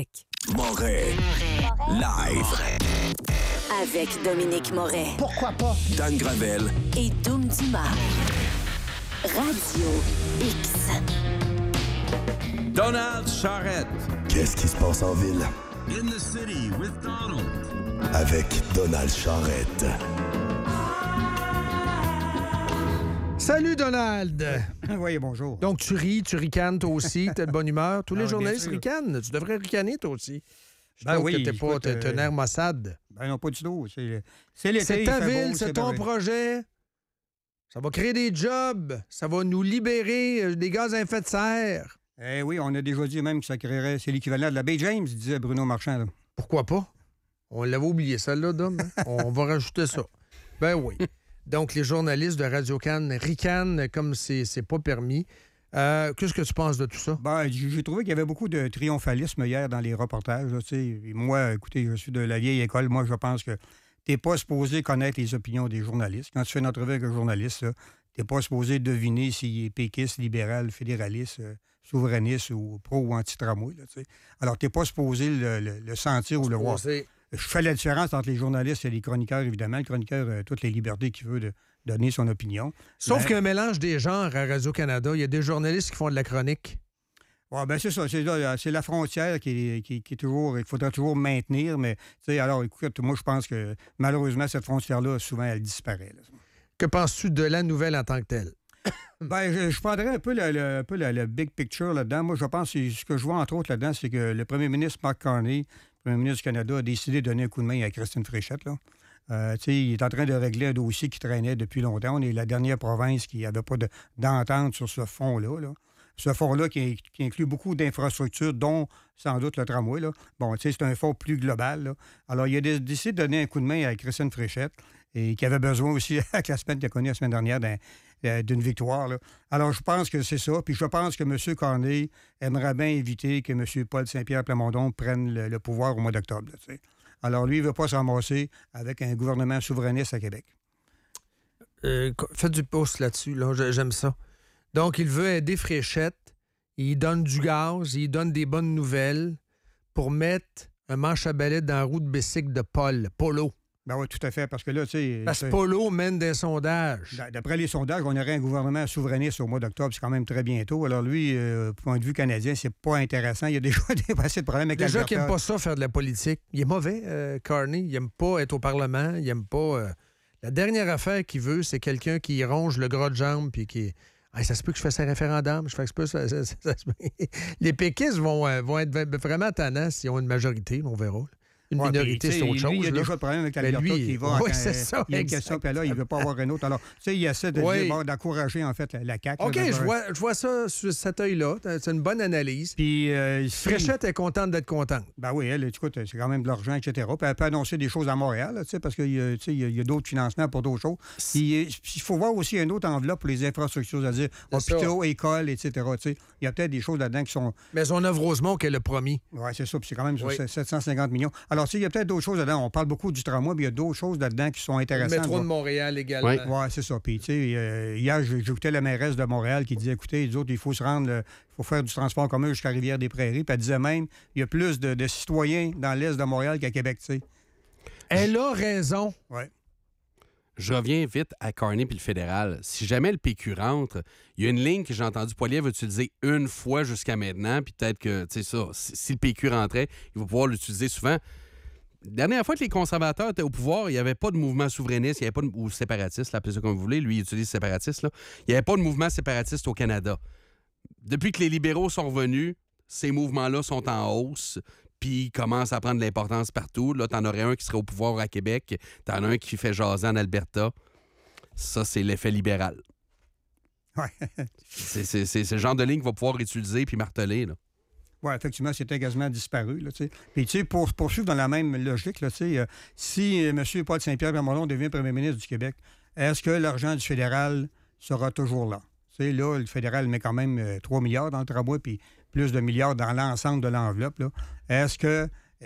Moret. Live. Avec Dominique Moret. Pourquoi pas? Dan Gravel. Et Doom Dumas. Radio X. Donald Charrette. Qu'est-ce qui se passe en ville? In the city with Donald. Avec Donald Charrette. Salut, Donald! Oui, bonjour. Donc, tu ris, tu ricanes, toi aussi, t'es de bonne humeur. Tous les oui, journalistes bien sûr. ricanent. Tu devrais ricaner, toi aussi. Je Ben trouve oui, que t'es pas... écoute, T'es un air maussade. Ben non, pas du tout. C'est l'été, C'est il ta fait ville, beau, c'est ton bien. projet. Ça va créer des jobs. Ça va nous libérer des gaz à effet de serre. Eh oui, on a déjà dit même que ça créerait... C'est l'équivalent de la baie James, disait Bruno Marchand. Là. Pourquoi pas? On l'avait oublié, celle-là, Dom. Hein? On va rajouter ça. Ben oui. Donc, les journalistes de Radio-Can ricanent comme c'est pas permis. Qu'est-ce que tu penses de tout ça? Ben, j'ai trouvé qu'il y avait beaucoup de triomphalisme hier dans les reportages. Là, et moi, écoutez, je suis de la vieille école. Moi, je pense que t'es pas supposé connaître les opinions des journalistes. Quand tu fais une entrevue avec un journaliste, t'es pas supposé deviner s'il est péquiste, libéral, fédéraliste, souverainiste ou pro ou anti-tramway. Là, alors, t'es pas supposé le sentir ou le voir. Je fais la différence entre les journalistes et les chroniqueurs, évidemment. Le chroniqueur a toutes les libertés qu'il veut de donner son opinion. Sauf qu'un mélange des genres à Radio-Canada, il y a des journalistes qui font de la chronique. Ouais, ben c'est ça. C'est la frontière qui est toujours... Il faudra toujours maintenir, mais... Alors, écoute, moi, je pense que, malheureusement, cette frontière-là, souvent, elle disparaît. Là. Que penses-tu de la nouvelle en tant que telle? Ben, je prendrais un peu le big picture là-dedans. Moi, je pense que ce que je vois, entre autres, là-dedans, c'est que le premier ministre Mark Carney, le premier ministre du Canada, a décidé de donner un coup de main à Christine Fréchette. Là. Il est en train de régler un dossier qui traînait depuis longtemps. On est la dernière province qui n'avait pas d'entente sur ce fonds-là. Là. Ce fonds-là qui inclut beaucoup d'infrastructures, dont sans doute le tramway. Là. Bon, c'est un fonds plus global. Là. Alors, il a décidé de donner un coup de main à Christine Fréchette et qui avait besoin aussi, avec la semaine qu'il a connue la semaine dernière, d'une victoire. Là. Alors, je pense que c'est ça. Puis je pense que M. Carney aimerait bien éviter que M. Paul Saint-Pierre Plamondon prenne le pouvoir au mois d'octobre. Là, alors, lui, il ne veut pas se ramasser avec un gouvernement souverainiste à Québec. Faites du pouce là-dessus. Là. J'aime ça. Donc, il veut aider Fréchette. Il donne du gaz. Il donne des bonnes nouvelles pour mettre un manche à balai dans la roue de bicycle de Polo. Ben oui, tout à fait, parce que là, tu sais... Parce que Polo mène des sondages. D'après les sondages, on aurait un gouvernement souverainiste au mois d'octobre, c'est quand même très bientôt. Alors lui, point de vue canadien, c'est pas intéressant. Il y a déjà assez de problèmes avec Déjà l'Alberta. qu'il n'aime pas ça, faire de la politique. Il est mauvais, Carney. Il n'aime pas être au Parlement. Il n'aime pas... La dernière affaire qu'il veut, c'est quelqu'un qui ronge le gras de jambe puis qui... Hey, ça se peut que je fasse un référendum. Je fais que ça, les péquistes vont être vraiment tannants s'ils ont une majorité, on verra. Une minorité, c'est autre chose. Il y a déjà le problème avec l'Alberta qui va... Oui, c'est ça. Il y a une question, puis là, il ne veut pas avoir une autre. Alors, tu sais, il essaie d'encourager, en fait, la CAQ. OK, je vois ça sur cet œil-là. C'est une bonne analyse. Puis... Fréchette est contente d'être contente. Ben oui, elle, écoute, c'est quand même de l'argent, etc. Puis elle peut annoncer des choses à Montréal, tu sais, parce qu'il y a d'autres financements pour d'autres choses. Puis il faut voir aussi une autre enveloppe pour les infrastructures, c'est-à-dire hôpitaux, écoles, etc. Tu sais, il y a peut-être des choses là-dedans qui sont... Mais son Œuvre-Rosemont qu'elle a promis. Oui, c'est ça. Puis c'est quand même sur 750 millions. Alors, tu sais, il y a peut-être d'autres choses là-dedans. On parle beaucoup du tramway, mais il y a d'autres choses là-dedans qui sont intéressantes. Le métro de Montréal également. Oui, c'est ça. Puis, tu sais, hier, j'écoutais la mairesse de Montréal qui disait, écoutez, les autres, il faut se rendre, il faut faire du transport commun jusqu'à Rivière-des-Prairies. Puis elle disait même, il y a plus de citoyens dans l'est de Montréal qu'à Québec, tu sais. Elle a raison. Oui. Je reviens vite à Carney puis le fédéral. Si jamais le PQ rentre, il y a une ligne que j'ai entendu Poilievre utiliser une fois jusqu'à maintenant, puis peut-être que, tu sais ça, si le PQ rentrait, il va pouvoir l'utiliser souvent. La dernière fois que les conservateurs étaient au pouvoir, il n'y avait pas de mouvement souverainiste, il n'y avait pas ou séparatiste, appelez ça comme vous voulez, lui il utilise séparatiste, là. Il n'y avait pas de mouvement séparatiste au Canada. Depuis que les libéraux sont revenus, ces mouvements-là sont en hausse, puis ils commencent à prendre de l'importance partout. Là, t'en aurais un qui serait au pouvoir à Québec, t'en as un qui fait jaser en Alberta. Ça, c'est l'effet libéral. Ouais. c'est le genre de ligne qu'il va pouvoir utiliser puis marteler, là. Oui, effectivement, c'était quasiment disparu. Là, puis, tu sais, pour poursuivre dans la même logique, là, si M. Paul Saint-Pierre Plamondon devient premier ministre du Québec, est-ce que l'argent du fédéral sera toujours là? Tu sais, là, le fédéral met quand même 3 milliards dans le tramway, puis plus de milliards dans l'ensemble de l'enveloppe. Là. Est-ce que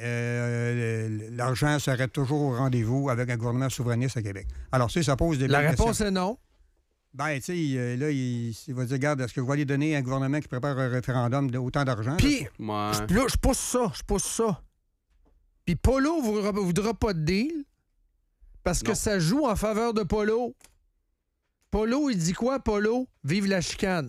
l'argent serait toujours au rendez-vous avec un gouvernement souverainiste à Québec? Alors, ça pose des La questions. réponse est non. Ben, tu sais, là, il va dire, regarde, est-ce que je vais aller donner à un gouvernement qui prépare un référendum d'autant d'argent? Puis, Ouais. là, je pousse ça. Puis Polo ne voudra pas de deal parce que Non. ça joue en faveur de Polo. Polo, il dit quoi, Polo? Vive la chicane.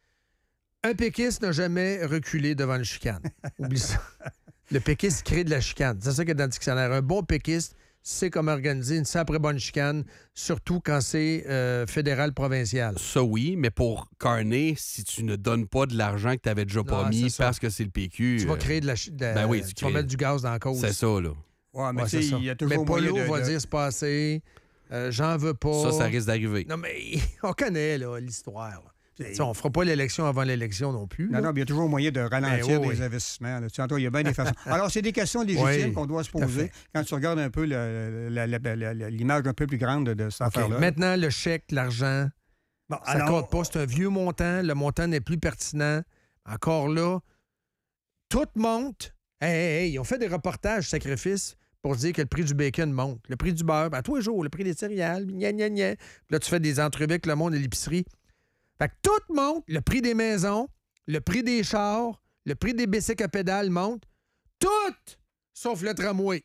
Un péquiste n'a jamais reculé devant le chicane. Oublie ça. Le péquiste crée de la chicane. C'est ça qu'il y a dans le dictionnaire. Un bon péquiste sait comment organiser une sacrée bonne chicane, surtout quand c'est fédéral-provincial. Ça, oui, mais pour Carney, si tu ne donnes pas de l'argent que tu avais déjà pas Non, mis c'est ça. parce que c'est le PQ... Tu vas créer de la... Ben oui, tu tu vas crées- mettre du gaz dans la cause. C'est ça, là. Ouais, mais Ouais, tu sais, c'est ça. il y a toujours Mais moyen Polo va de... dire c'est passé, j'en veux pas. Ça risque d'arriver. Non, mais on connaît là, l'histoire. Là. Tu sais, on fera pas l'élection avant l'élection non plus. Non, là. non, mais il y a toujours moyen de ralentir Ben oui, les oui. investissements. Là. Tu sais, il y a bien des façons. Alors, c'est des questions légitimes Oui, qu'on doit se tout à poser fait. quand tu regardes un peu l'image un peu plus grande de cette OK. affaire-là. Maintenant, le chèque, l'argent, Bon, ça ne compte pas. C'est un vieux montant. Le montant n'est plus pertinent. Encore là, tout monte. Hey, ils ont fait des reportages sacrifices pour dire que le prix du bacon monte. Le prix du beurre, à tous les jours, le prix des céréales, gna, gna, gna. Puis là, tu fais des entrevues avec le monde de l'épicerie. Fait que tout monte. Le prix des maisons, le prix des chars, le prix des bicycles à pédales monte. Tout! Sauf le tramway.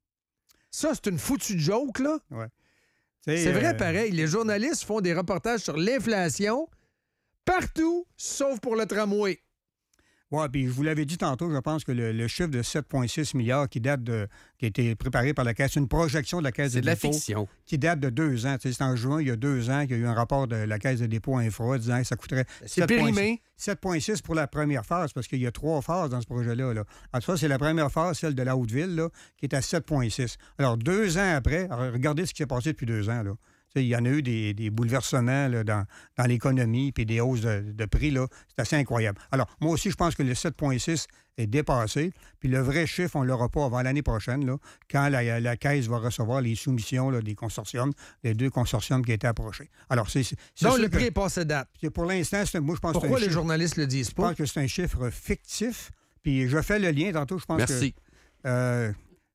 Ça, c'est une foutue joke, là. Tu sais, C'est vrai, pareil. Les journalistes font des reportages sur l'inflation partout, sauf pour le tramway. Oui, puis je vous l'avais dit tantôt, je pense que le chiffre de 7,6 milliards qui a été préparé par la Caisse, une projection de la Caisse C'est de de la dépôt fiction. qui date de 2 ans. Tu sais, c'est en juin, il y a 2 ans, qu'il y a eu un rapport de la Caisse de dépôt infra disant que ça coûterait C'est périmé. 7,6 pour la première phase, parce qu'il y a 3 phases dans ce projet-là. Là. En tout cas, c'est la première phase, celle de la Haute-Ville, là, qui est à 7,6. Alors, 2 ans après, alors, regardez ce qui s'est passé depuis 2 ans. Là. Tu sais, il y en a eu des bouleversements là, dans l'économie, puis des hausses de prix. Là. C'est assez incroyable. Alors, moi aussi, je pense que le 7,6 est dépassé. Puis le vrai chiffre, on ne l'aura pas avant l'année prochaine, là, quand la Caisse va recevoir les soumissions là, des consortiums, les 2 consortiums qui étaient approchés. Alors, c'est Donc, sûr le que- prix est passé date. pour l'instant, moi, je pense que c'est Pourquoi un les chiffre- journalistes le disent je pas? pense que c'est un chiffre fictif. Puis je fais le lien tantôt, je pense Merci. que...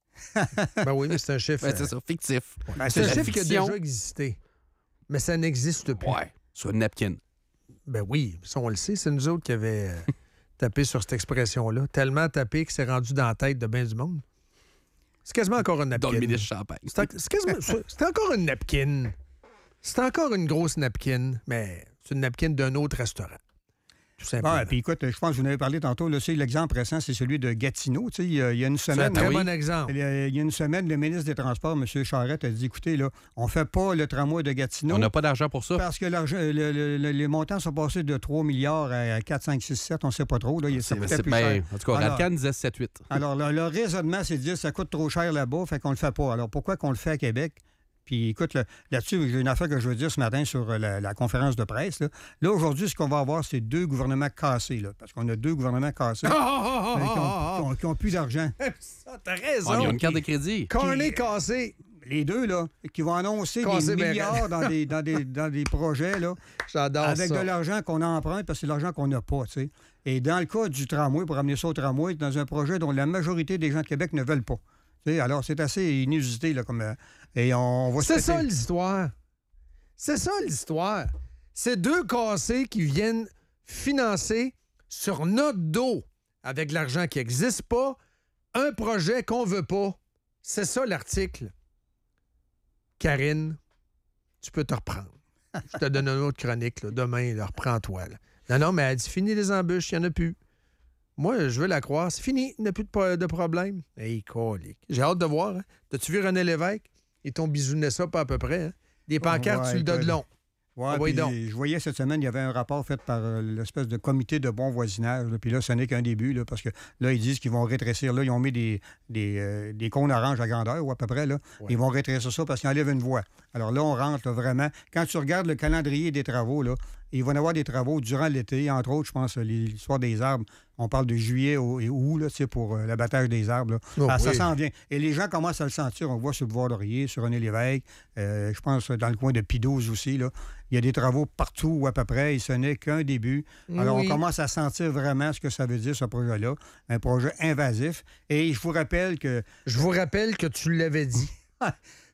Ben oui, mais c'est un chiffre. Ben, c'est ça, fictif. ben, C'est un la chiffre qui a fiction. déjà existé. Mais ça n'existe plus. Ouais. Sur une napkin. Ben oui, ça, on le sait. C'est nous autres qui avions tapé sur cette expression-là. Tellement tapé que c'est rendu dans la tête de bien du monde. C'est quasiment encore une napkin. Dans le ministre Champagne. C'est encore une napkin. C'est encore une grosse napkin, mais c'est une napkin d'un autre restaurant. Tout simplement. Ah, puis écoute, je pense que vous en avez parlé tantôt. Là, l'exemple récent, c'est celui de Gatineau. Tu sais, il y a une c'est un semaine... très oui. bon exemple. Il y a une semaine, le ministre des Transports, M. Charette, a dit, écoutez, là, on ne fait pas le tramway de Gatineau On n'a pas d'argent pour ça. parce que les montants sont passés de 3 milliards à 4, 5, 6, 7, on ne sait pas trop. Là, ça coûtait plus cher. En tout cas, Alors- Radcan disait 7-8. Alors, le raisonnement, c'est de dire ça coûte trop cher là-bas, fait qu'on le fait pas. Alors, pourquoi qu'on le fait à Québec? Puis, écoute, là-dessus, j'ai une affaire que je veux dire ce matin sur la conférence de presse. Là, aujourd'hui, ce qu'on va avoir, c'est 2 gouvernements cassés, là, parce qu'on a 2 gouvernements cassés qui ont plus d'argent. Ça, t'as raison. Ah, mais il y a une carte de crédit. Cornet cassé. Les deux, là, qui vont annoncer Cassé, des ben, milliards dans des projets, là, J'adore avec ça. de l'argent qu'on emprunte, parce que c'est de l'argent qu'on n'a pas, tu sais. Et dans le cas du tramway, pour amener ça au tramway, dans un projet dont la majorité des gens de Québec ne veulent pas. Tu sais, alors, c'est assez inusité, là, comme... et on va se C'est péter- ça l'histoire. C'est ça l'histoire. C'est 2 cassés qui viennent financer sur notre dos, avec de l'argent qui n'existe pas, un projet qu'on veut pas. C'est ça l'article. Karine, tu peux te reprendre. Je te donne une autre chronique. Là. Demain, là, reprends-toi. Là. Non, mais elle dit fini les embûches, il n'y en a plus. Moi, je veux la croire. C'est fini, il n'y a plus de problème. Hey, colique. J'ai hâte de voir. Hein. T'as-tu vu René Lévesque? Ils t'ont bisouné ça pas à peu près. Hein? Des pancartes Ouais, sur le dos de long. Ouais, Ah oui, puis donc. je voyais cette semaine, il y avait un rapport fait par l'espèce de comité de bon voisinage. Là, puis là, ce n'est qu'un début, là, parce que là, ils disent qu'ils vont rétrécir. Là, ils ont mis des cônes oranges à grandeur, ou à peu près. Là. Ouais. Ils vont rétrécir ça parce qu'ils enlèvent une voie. Alors là, on rentre là, vraiment. Quand tu regardes le calendrier des travaux, là, il va y avoir des travaux durant l'été. Entre autres, je pense, l'histoire des arbres. On parle de juillet et août, là, tu sais, pour l'abattage des arbres. Là. Oh, Ça oui. s'en vient. Et les gens commencent à le sentir. On voit sur le Bois-Laurier, sur René Lévesque. Je pense dans le coin de Pidose aussi. Là. Il y a des travaux partout ou à peu près. Et ce n'est qu'un début. Alors, Oui. on commence à sentir vraiment ce que ça veut dire, ce projet-là. Un projet invasif. Et je vous rappelle que... Je vous rappelle que tu l'avais dit.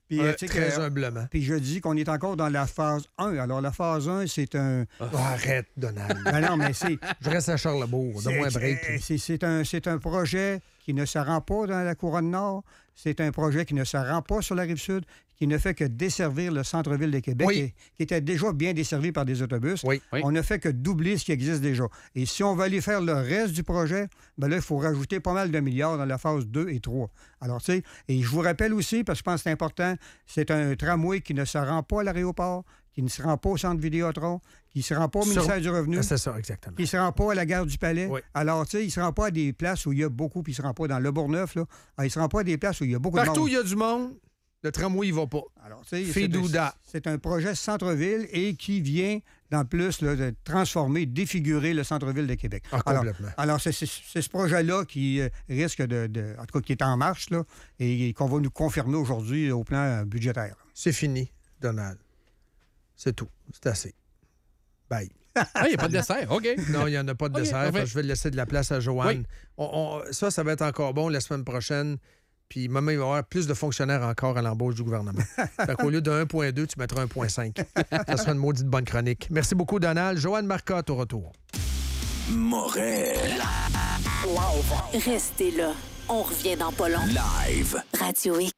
Puis, tu sais très que- humblement. Puis je dis qu'on est encore dans la phase 1. Alors, la phase 1, c'est un... Oh, arrête, Donald. Ben non, mais c'est... Je reste à Charlebourg. Donne-moi un break. C'est un projet qui ne se rend pas dans la Couronne Nord. C'est un projet qui ne se rend pas sur la Rive-Sud, qui ne fait que desservir le centre-ville de Québec, Oui. qui était déjà bien desservi par des autobus. Oui. Oui. On ne fait que doubler ce qui existe déjà. Et si on va aller faire le reste du projet, ben là, il faut rajouter pas mal de milliards dans la phase 2 et 3. Alors, tu sais, et je vous rappelle aussi, parce que je pense que c'est important, c'est un tramway qui ne se rend pas à l'aéroport, qui ne se rend pas au centre Vidéotron, qui ne se rend pas au ministère du Revenu, C'est ça, exactement. qui ne se rend pas à la gare du Palais. Oui. Alors, tu sais, il ne se rend pas à des places où il y a beaucoup, puis il ne se rend pas dans Le Bourgneuf, là. Alors, il ne se rend pas à des places où il y a beaucoup Partout où de il monde. y a du monde, le tramway, il va pas. Alors, tu sais, Fidouda. c'est un projet centre-ville et qui vient, dans plus, là, de transformer, défigurer le centre-ville de Québec. Ah, complètement. Alors, c'est ce projet-là qui risque en tout cas, qui est en marche, là, et qu'on va nous confirmer aujourd'hui au plan budgétaire. C'est fini, Donald. C'est tout. C'est assez. Bye. Ah, il n'y a pas de dessert. OK. Non, il n'y en a pas de OK, dessert. parfait. Fait que je vais laisser de la place à Joanne. Oui. Ça va être encore bon la semaine prochaine. Puis même, il va y avoir plus de fonctionnaires encore à l'embauche du gouvernement. Fait qu'au lieu de 1,2, tu mettras 1,5. Ça sera une maudite bonne chronique. Merci beaucoup, Donald. Joanne Marcotte au retour. Morel. Restez là. On revient dans pas long. Live. Radio X.